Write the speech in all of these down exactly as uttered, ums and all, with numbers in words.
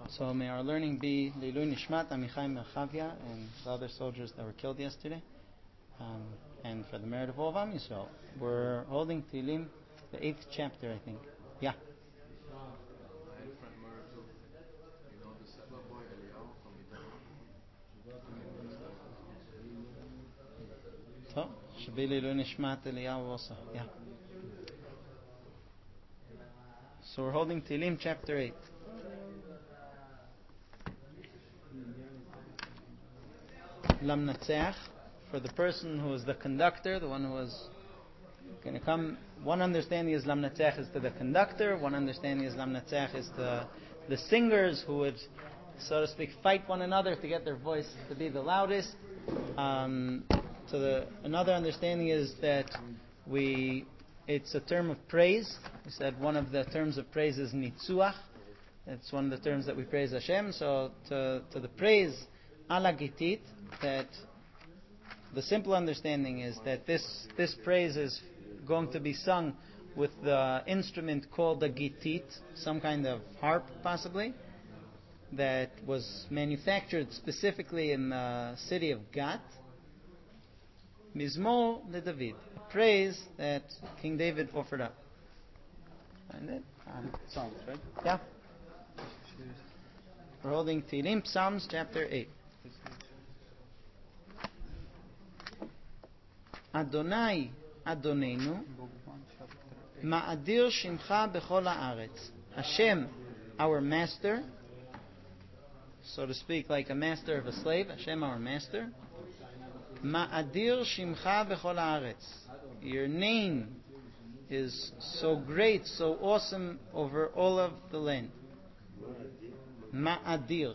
So may our learning be Leilui Nishmat Amichai Merchavia and the other soldiers that were killed yesterday, um, and for the merit of all of Am Yisrael. We're holding Tehillim, the eighth chapter, I think. Yeah. So, should be Leilui Nishmat Eliyahu also. Yeah. So we're holding Tehillim chapter eight. Lamnatzeach, for the person who is the conductor, the one who is going to come. One understanding is Lamnatzeach is to the conductor. One understanding is Lamnatzeach is to the singers who would, so to speak, fight one another to get their voice to be the loudest. Um, so the another understanding is that we it's a term of praise. We said one of the terms of praise is Nitzuach. It's one of the terms that we praise Hashem. So to, to the praise ala gitit, that the simple understanding is that this this praise is going to be sung with the instrument called the gitit, some kind of harp possibly, that was manufactured specifically in the city of Gat. Mizmor le David, praise that King David offered up. And it? Um, Psalms, right? Yeah. We're holding Tehillim, Psalms chapter eight. Adonai Adonenu Ma'adir Shimcha Bechol Haaretz. Hashem, our master, so to speak, like a master of a slave. Hashem, our master. Ma'adir Shimcha Bechol Haaretz. Your name is so great, so awesome over all of the land. Ma'adir.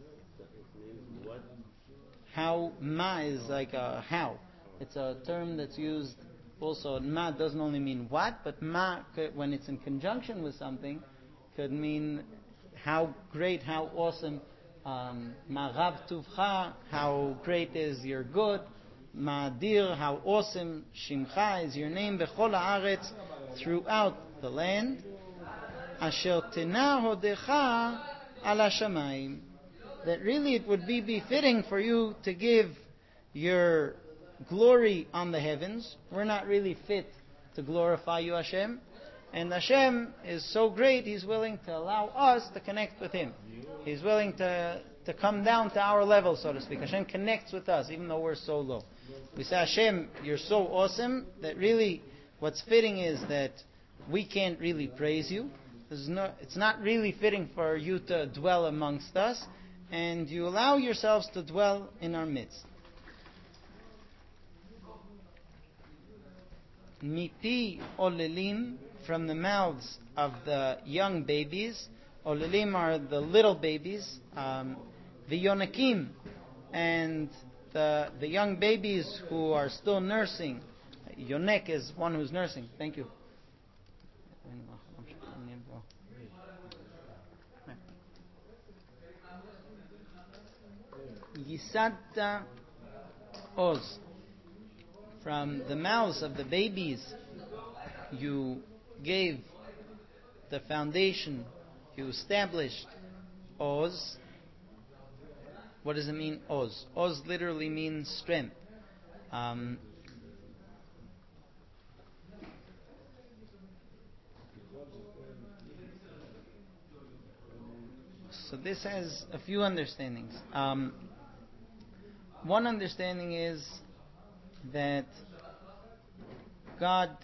How ma is like a how. It's a term that's used also. Ma doesn't only mean what, but ma, when it's in conjunction with something, could mean how great, how awesome. Um, ma rav tuvcha, how great is your good. Ma'adir, how awesome. Shimcha is your name. Bechol haaretz, throughout the land. Asher tena hodecha ala shamayim. That really it would be befitting for you to give your glory on the heavens. We're not really fit to glorify you, Hashem. And Hashem is so great, He's willing to allow us to connect with Him. He's willing to, to come down to our level, so to speak. Hashem connects with us, even though we're so low. We say, Hashem, you're so awesome, that really what's fitting is that we can't really praise you. No, it's not really fitting for you to dwell amongst us, and you allow yourselves to dwell in our midst. Mipi olelim, from the mouths of the young babies. Olelim are the little babies. Um, the yonakim, and the the young babies who are still nursing. Yonek is one who's nursing. Thank you. Yisadta Oz. From the mouths of the babies, you gave the foundation, you established Oz. What does it mean, Oz? Oz literally means strength. Um, so this has a few understandings. Um, one understanding is that God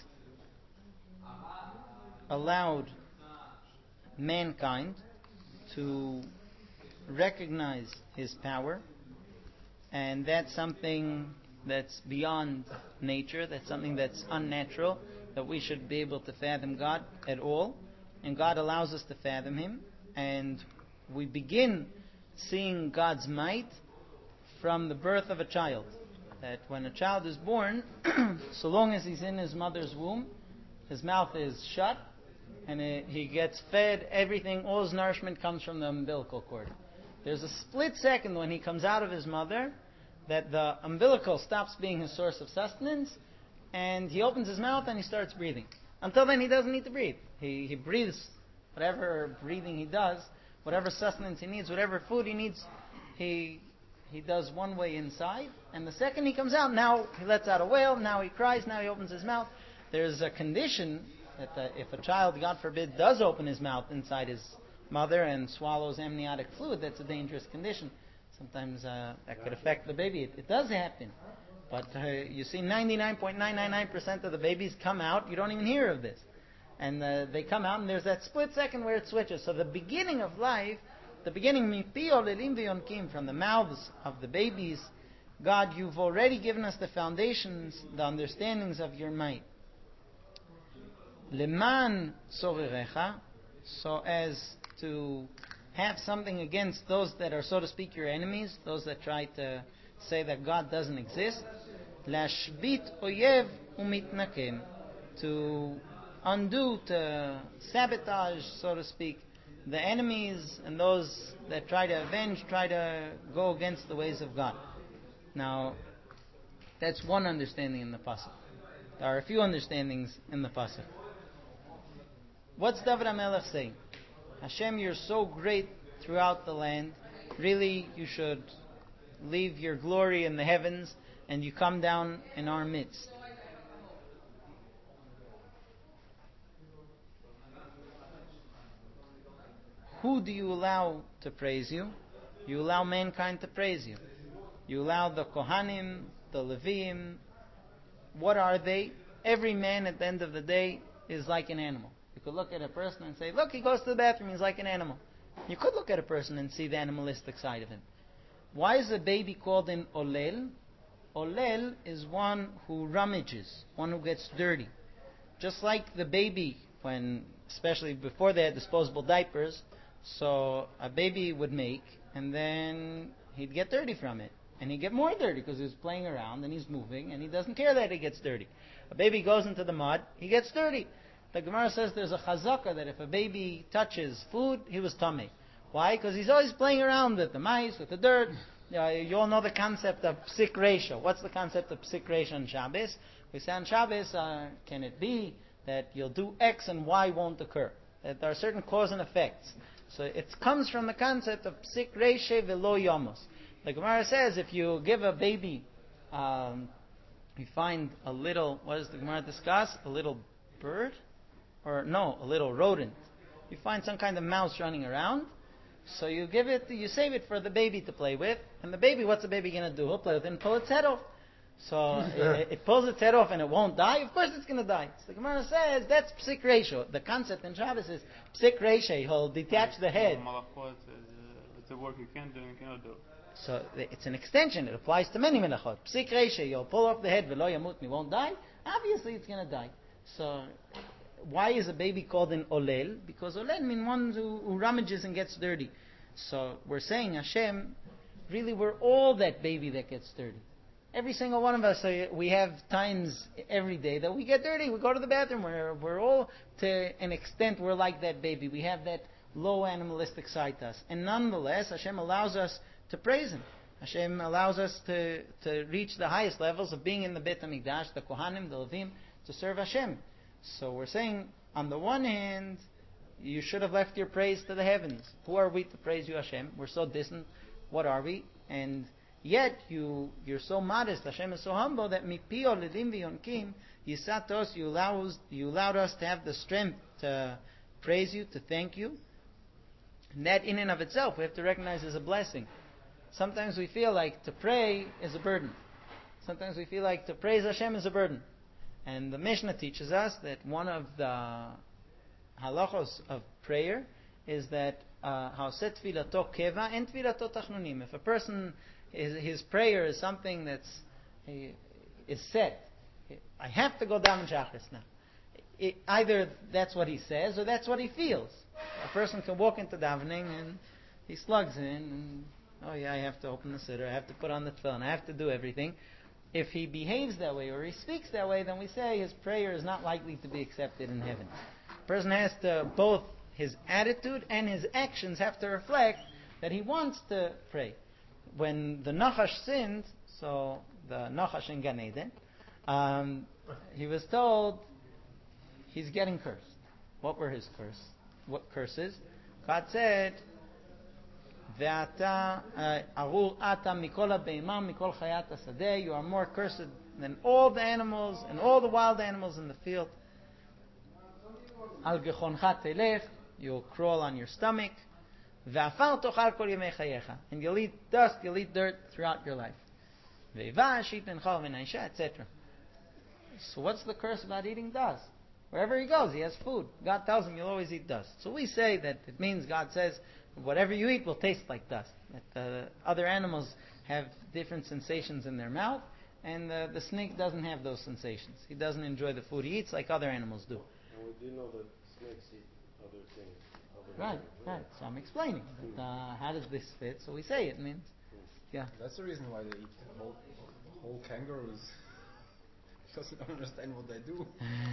allowed mankind to recognize His power, and that's something that's beyond nature, that's something that's unnatural, that we should be able to fathom God at all, and God allows us to fathom Him, and we begin seeing God's might from the birth of a child. That when a child is born, so long as he's in his mother's womb, his mouth is shut, and it, he gets fed everything, all his nourishment comes from the umbilical cord. There's a split second when he comes out of his mother that the umbilical stops being his source of sustenance, and he opens his mouth and he starts breathing. Until then he doesn't need to breathe. He, he breathes whatever breathing he does whatever sustenance he needs, whatever food he needs, he he does one way inside, and the second he comes out, now he lets out a wail, now he cries, now he opens his mouth. There's a condition that uh, if a child, God forbid, does open his mouth inside his mother and swallows amniotic fluid, that's a dangerous condition. Sometimes uh, that could affect the baby. It, it does happen. But uh, you see ninety-nine point nine nine nine percent of the babies come out, you don't even hear of this. And uh, they come out and there's that split second where it switches. So the beginning of life, the beginning, from the mouths of the babies, God, you've already given us the foundations, the understandings of your might. Leman sorerecha, so as to have something against those that are, so to speak, your enemies, those that try to say that God doesn't exist. Lashbit oyev umitnakem, to undo, to sabotage, so to speak, the enemies and those that try to avenge, try to go against the ways of God. Now, that's one understanding in the pasuk. There are a few understandings in the pasuk. What's David HaMelech saying? Hashem, you're so great throughout the land. Really, you should leave your glory in the heavens and you come down in our midst. Who do you allow to praise you? You allow mankind to praise you. You allow the Kohanim, the Leviim. What are they? Every man at the end of the day is like an animal. You could look at a person and say, look, he goes to the bathroom, he's like an animal. You could look at a person and see the animalistic side of him. Why is a baby called an olel? Olel is one who rummages, one who gets dirty. Just like the baby, when, especially before they had disposable diapers, so a baby would make, and then he'd get dirty from it. And he'd get more dirty because he's playing around and he's moving and he doesn't care that he gets dirty. A baby goes into the mud, he gets dirty. The Gemara says there's a chazaka that if a baby touches food, he was tummy. Why? Because he's always playing around with the mice, with the dirt. Uh, you all know the concept of psik ratio. What's the concept of psik ratio on Shabbos? We say on Shabbos, uh, can it be that you'll do X and Y won't occur? That there are certain cause and effects. So it comes from the concept of psik ratio velo yomos. The Gemara says if you give a baby, um, you find a little, what does the Gemara discuss? A little bird? Or no, a little rodent. You find some kind of mouse running around, so you give it, you save it for the baby to play with, and the baby, what's the baby going to do? He'll play with it and pull its head off. So it, it pulls its head off and it won't die. Of course it's going to die. So the Gemara says that's psik ratio. The concept in Shabbos is psik ratio. He'll detach the head. It's a work you can do and you cannot do. So it's an extension. It applies to many melachot. Psik ratio. You'll pull off the head. V'lo yamut. He won't die. Obviously it's going to die. So why is a baby called an olel? Because olel means one who, who rummages and gets dirty. So we're saying Hashem, really we're all that baby that gets dirty. Every single one of us, uh, we have times every day that we get dirty. We go to the bathroom. We're, we're all, to an extent, we're like that baby. We have that low animalistic side to us. And nonetheless, Hashem allows us to praise Him. Hashem allows us to, to reach the highest levels of being in the Beit HaMikdash, the Kohanim, the Levim, to serve Hashem. So we're saying, on the one hand, you should have left your praise to the heavens. Who are we to praise you, Hashem? We're so distant. What are we? And yet, you, you're so modest, Hashem is so humble, that mipio ledim v'yonkim, yisatos, you allowed, you allowed us to have the strength to praise you, to thank you. And that in and of itself, we have to recognize as a blessing. Sometimes we feel like to pray is a burden. Sometimes we feel like to praise Hashem is a burden. And the Mishnah teaches us that one of the halachos of prayer is that ha'oseh tfilato keva and tfilato tachnunim. If a person, his, his prayer is something that's is set, I have to go down in Shachris now. It, either that's what he says or that's what he feels. A person can walk into davening and he slugs in and, oh yeah, I have to open the siddur, I have to put on the tefillin, I have to do everything. If he behaves that way or he speaks that way, then we say his prayer is not likely to be accepted in heaven. A person has to, both his attitude and his actions have to reflect that he wants to pray. When the Nachash sinned, so the Nachash in Gan Eden, um, he was told he's getting cursed. What were his curse? What curses? God said, ואתה ארור אתה מכל הבהמה, מכל חיית השדה. You are more cursed than all the animals and all the wild animals in the field. על גחונך תלך, you'll crawl on your stomach. ועפר תאכל כל ימי חייך. And you'll eat dust, you'll eat dirt throughout your life. ואיבש יתנך ונאישה, et cetera. So what's the curse about eating dust? Wherever he goes, he has food. God tells him you'll always eat dust. So we say that it means God says whatever you eat will taste like dust. That uh, other animals have different sensations in their mouth, and uh, the snake doesn't have those sensations. He doesn't enjoy the food he eats like other animals do. And we do know that snakes eat other things. Other Right, things, right. So I'm explaining. But, uh, how does this fit? So we say it means, yeah. That's the reason why they eat whole, whole kangaroos. Because they don't understand what they do.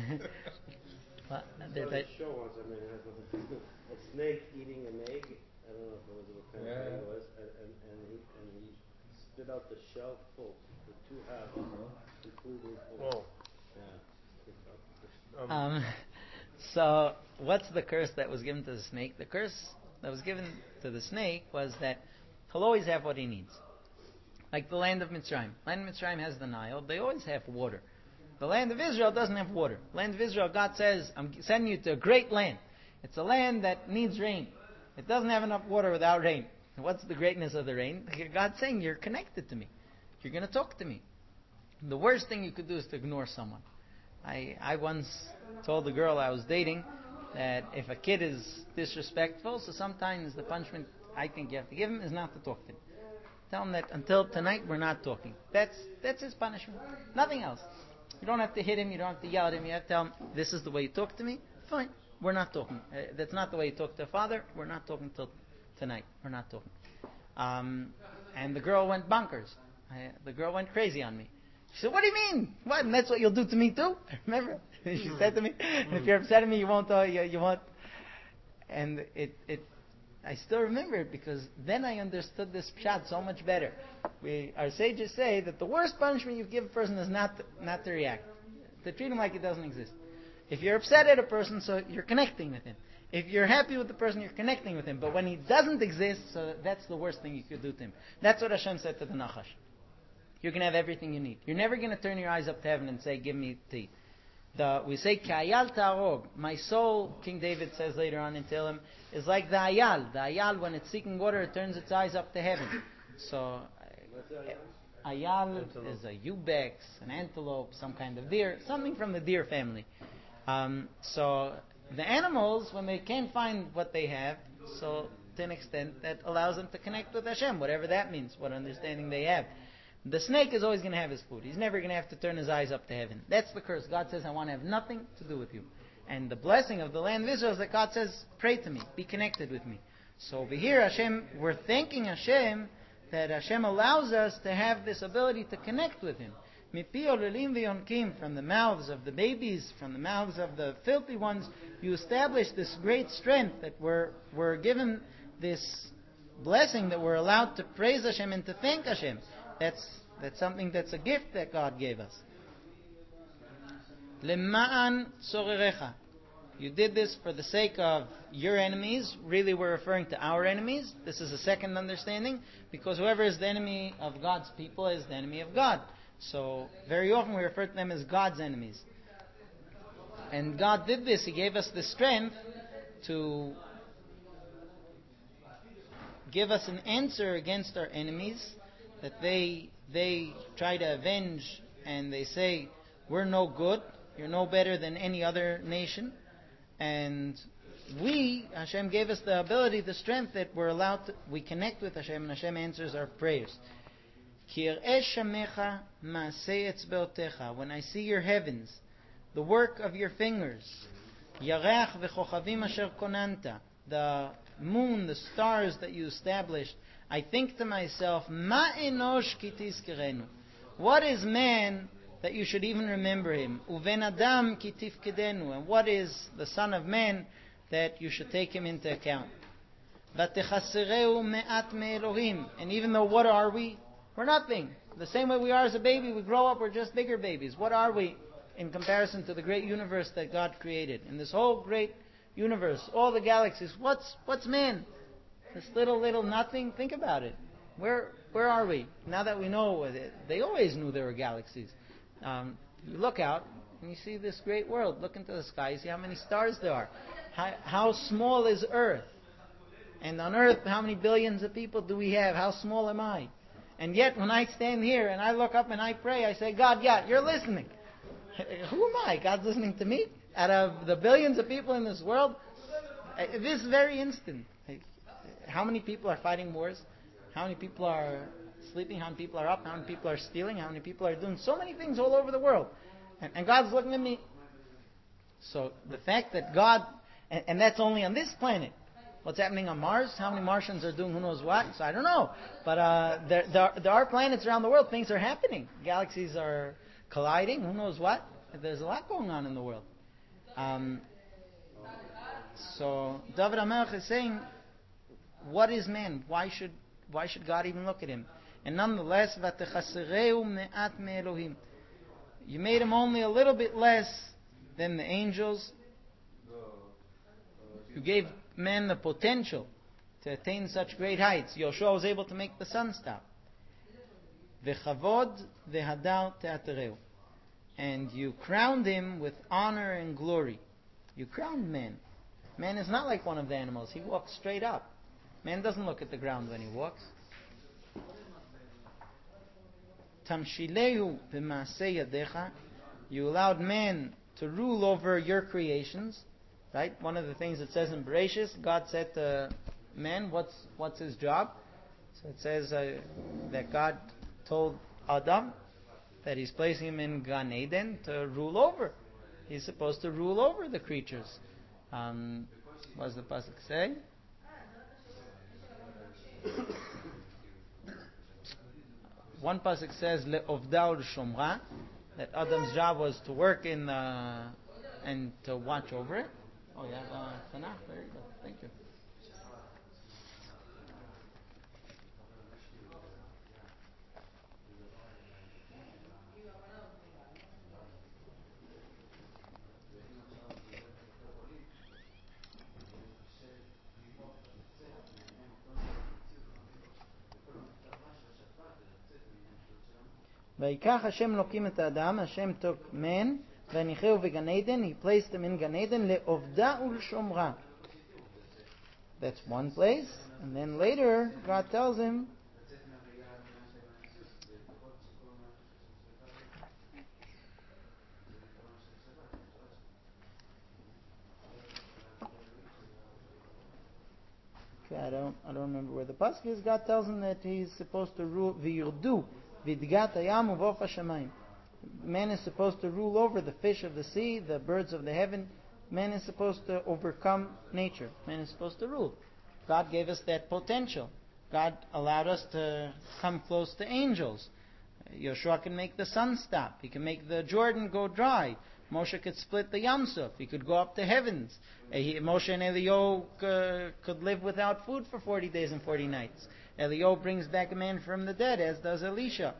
Well, So they- the they- show once, I mean, it has nothing to do. A snake eating an egg. I don't know if it was what kind Yeah. of egg it was, and, and, and he and he spit out the shell full, the two halves completely full. Whoa. Yeah. Um, Um, so, what's the curse that was given to the snake? The curse that was given to the snake was that he'll always have what he needs. Like the land of Mitzrayim. Land of Mitzrayim has the Nile. They always have water. The land of Israel doesn't have water. Land of Israel, God says, I'm sending you to a great land. It's a land that needs rain. It doesn't have enough water without rain. What's the greatness of the rain? God's saying, you're connected to me. You're going to talk to me. The worst thing you could do is to ignore someone. I, I once told the girl I was dating that if a kid is disrespectful, so sometimes the punishment I think you have to give him is not to talk to him. Tell him that until tonight we're not talking. That's that's his punishment. Nothing else. You don't have to hit him. You don't have to yell at him. You have to tell him, this is the way you talk to me. Fine. We're not talking. Uh, that's not the way you talk to a father. We're not talking till tonight. We're not talking. Um, and the girl went bonkers. I, the girl went crazy on me. She said, what do you mean? What? And that's what you'll do to me too? Remember? She said to me, if you're upset at me, you won't, uh, you, you won't. And it, it, I still remember it because then I understood this pshat so much better. We, our sages say that the worst punishment you give a person is not to, not to react. To treat him like it doesn't exist. If you're upset at a person, so you're connecting with him. If you're happy with the person, you're connecting with him. But when he doesn't exist, so that's the worst thing you could do to him. That's what Hashem said to the Nachash. You're going to have everything you need. You're never going to turn your eyes up to heaven and say, give me tea. The, we say, Ka'ayal ta'arog. My soul, King David says later on in Tehillim, is like the ayal. The ayal, when it's seeking water, it turns its eyes up to heaven. So, uh, ayal is a ubex, an antelope, some kind of deer, something from the deer family. Um, so, the animals, when they can't find what they have, so to an extent, that allows them to connect with Hashem, whatever that means, what understanding they have. The snake is always going to have his food. He's never going to have to turn his eyes up to heaven. That's the curse. God says, I want to have nothing to do with you. And the blessing of the land of Israel is that God says, pray to me, be connected with me. So over here, Hashem, we're thanking Hashem that Hashem allows us to have this ability to connect with Him. From the mouths of the babies, from the mouths of the filthy ones, you establish this great strength that we're, we're given this blessing that we're allowed to praise Hashem and to thank Hashem. That's that's something that's a gift that God gave us. Lema'an tzorerecha. You did this for the sake of your enemies. Really, we're referring to our enemies. This is a second understanding, because whoever is the enemy of God's people is the enemy of God. So very often we refer to them as God's enemies. And God did this. He gave us the strength to give us an answer against our enemies, that they they try to avenge, and they say, we're no good, you're no better than any other nation. And we, Hashem gave us the ability, the strength that we're allowed to, we connect with Hashem, and Hashem answers our prayers. When I see your heavens, the work of your fingers, the moon, the stars that you established, I think to myself, Ma enosh ki tizkerenu. What is man that you should even remember him? Uven adam ki tifkedenu. And what is the son of man that you should take him into account? Vatechassereu me'at me'elohim. And even though what are we? We're nothing. The same way we are as a baby, we grow up, we're just bigger babies. What are we in comparison to the great universe that God created? In this whole great universe, all the galaxies, what's what's man? This little, little nothing, think about it. Where where are we? Now that we know it, they always knew there were galaxies. Um, you look out and you see this great world. Look into the sky, you see how many stars there are. How, how small is Earth? And on Earth, how many billions of people do we have? How small am I? And yet, when I stand here and I look up and I pray, I say, God, yeah, you're listening. Who am I? God's listening to me? Out of the billions of people in this world, this very instant, how many people are fighting wars? How many people are sleeping? How many people are up? How many people are stealing? How many people are doing so many things all over the world? And, and God's looking at me. So the fact that God, and, and that's only on this planet. What's happening on Mars? How many Martians are doing who knows what? So I don't know. But uh, there, there, there are planets around the world. Things are happening. Galaxies are colliding. Who knows what? There's a lot going on in the world. Um, so David HaMelech is saying, what is man? Why should why should God even look at him? And nonetheless, v'techassereu me'at me'elohim. You made him only a little bit less than the angels. You gave man the potential to attain such great heights. Yoshua was able to make the sun stop. V'chavod v'hadar te'atereu. And you crowned him with honor and glory. You crowned man. Man is not like one of the animals. He walks straight up. Man doesn't look at the ground when he walks. Tamshilehu b'maaseh yadecha. You allowed man to rule over your creations. Right? One of the things it says in Bereshis, God said to man, what's what's his job? So it says uh, that God told Adam that He's placing him in Gan Eden to rule over. He's supposed to rule over the creatures. Um, what does the pasuk say? One pasuk says le'ovda u'shomra, that Adam's job was to work in uh, and to watch over it. Oh yeah, uh, Tanakh. Very good. Thank you. ויקח השם אלוקים את האדם, השם took man, והניחהו בגן עדן, he placed him in Gan Eden, לעובדה ולשומרה. That's one place. And then later, God tells him, okay, I don't, I don't remember where the pasuk is. God tells him that he's supposed to rule, v'yirdu, v'idgat hayam uvoch hashamayim. Man is supposed to rule over the fish of the sea, the birds of the heaven. Man is supposed to overcome nature. Man is supposed to rule. God gave us that potential. God allowed us to come close to angels. Yoshua can make the sun stop. He can make the Jordan go dry. Moshe could split the Yam Suf. He could go up to heavens. He, Moshe and Eliyahu uh, could live without food for forty days and forty nights. Eliyahu brings back a man from the dead, as does Elisha.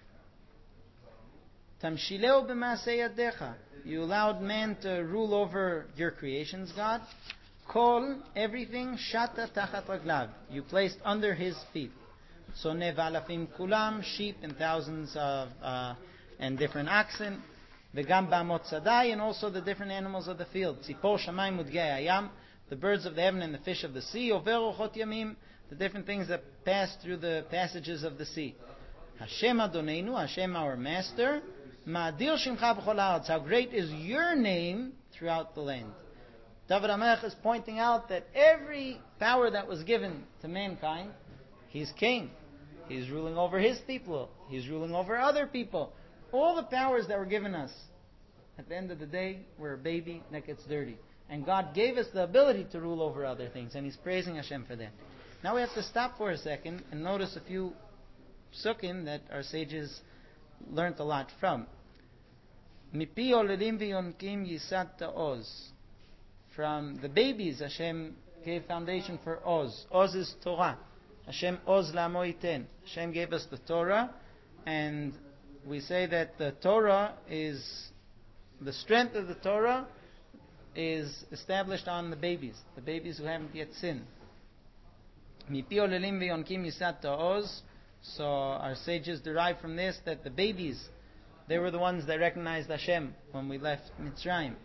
Tamshileu b'maaseh yadecha. You allowed man to rule over your creations, God. Kol, everything, shata tachat raglav. You placed under his feet. So nevalafim kulam, sheep and thousands of, uh, and different oxen. V'gam ba'amot sadai, and also the different animals of the field. Tzipor shamayim udgei hayam, the birds of the heaven and the fish of the sea. Over ochot yamim, the different things that pass through the passages of the sea. Hashem Adoneinu, Hashem our master. Ma'adir shimcha b'chol haaretz, how great is your name throughout the land. David HaMelech is pointing out that every power that was given to mankind, he's king. He's ruling over his people. He's ruling over other people. All the powers that were given us, at the end of the day, we're a baby that gets dirty. And God gave us the ability to rule over other things, and He's praising Hashem for that. Now we have to stop for a second and notice a few psukim that our sages learned a lot from. Mipi oledim v'yonkim yisad ta'oz. From the babies, Hashem gave foundation for Oz. Oz is Torah. Hashem Oz la'amo yiten. Hashem gave us the Torah, and we say that the Torah is, the strength of the Torah is established on the babies, the babies who haven't yet sinned. Mipi olelim v'yonkim yisat ta'oz. So our sages derive from this that the babies, they were the ones that recognized Hashem when we left Mitzrayim.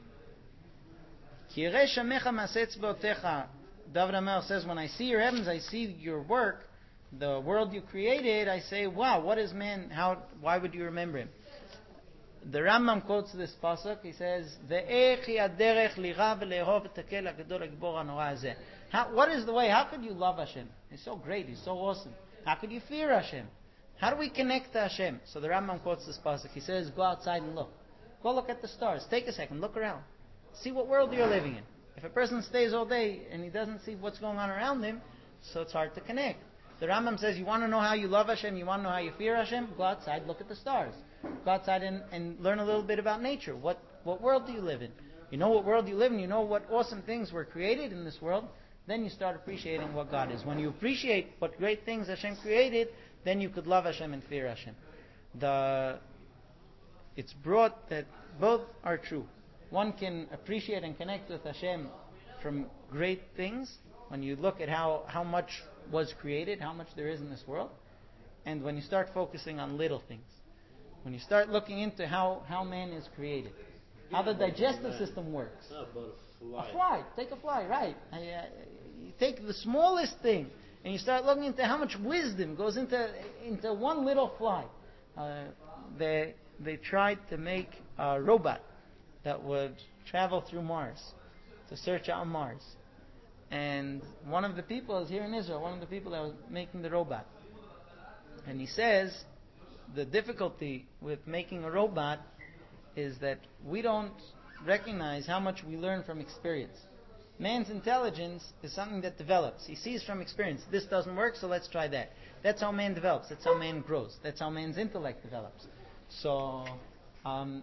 Ki yireh shamecha ma'aseh tzvaotecha. David HaMelech says, when I see your heavens, I see your work, the world you created, I say, wow, what is man? How? Why would you remember him? The Rambam quotes this pasuk. He says, "Ve'ech haderech lira ve'lehov tekel hagedol hagibor hanora hazeh." How? What is the way? How could you love Hashem? He's so great. He's so awesome. How could you fear Hashem? How do we connect to Hashem? So the Rambam quotes this pasuk. He says, "Go outside and look. Go look at the stars. Take a second. Look around. See what world you're living in. If a person stays all day and he doesn't see what's going on around him, so it's hard to connect." The Rambam says, you want to know how you love Hashem, you want to know how you fear Hashem, go outside, look at the stars. Go outside and, and learn a little bit about nature. What what world do you live in? You know what world you live in, you know what awesome things were created in this world, then you start appreciating what God is. When you appreciate what great things Hashem created, then you could love Hashem and fear Hashem. The It's brought that both are true. One can appreciate and connect with Hashem from great things, when you look at how, how much was created, how much there is in this world, and when you start focusing on little things. When you start looking into how, how man is created, how the digestive system works. How about a fly? A fly. Take a fly, right. Uh, you take the smallest thing, and you start looking into how much wisdom goes into into one little fly. Uh, they they tried to make a robot that would travel through Mars, to search out Mars. And one of the people is here in Israel, one of the people that was making the robot. And he says, the difficulty with making a robot is that we don't recognize how much we learn from experience. Man's intelligence is something that develops. He sees from experience, this doesn't work, so let's try that. That's how man develops. That's how man grows. That's how man's intellect develops. So, um,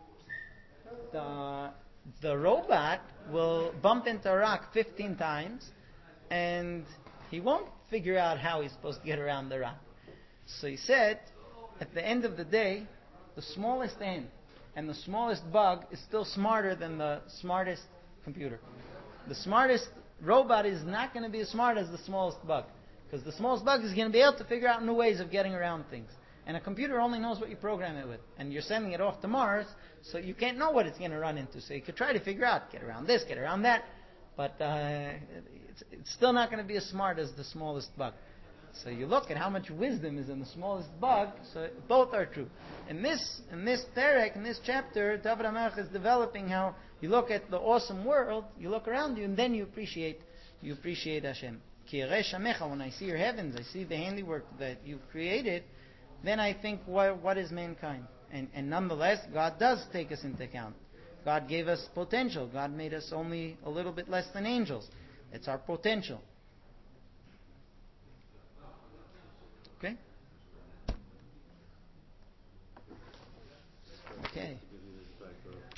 the... The robot will bump into a rock fifteen times, and he won't figure out how he's supposed to get around the rock. So he said, at the end of the day, the smallest ant and the smallest bug is still smarter than the smartest computer. The smartest robot is not going to be as smart as the smallest bug, because the smallest bug is going to be able to figure out new ways of getting around things. And a computer only knows what you program it with. And you're sending it off to Mars, so you can't know what it's going to run into. So you could try to figure out, get around this, get around that. But uh, it's, it's still not going to be as smart as the smallest bug. So you look at how much wisdom is in the smallest bug, so both are true. In this in this perek, in this chapter, David HaMelech is developing how you look at the awesome world, you look around you, and then you appreciate you appreciate Hashem. Ki yireh shamecha, when I see your heavens, I see the handiwork that you've created, then I think, what, what is mankind? And, and nonetheless, God does take us into account. God gave us potential. God made us only a little bit less than angels. It's our potential. Okay?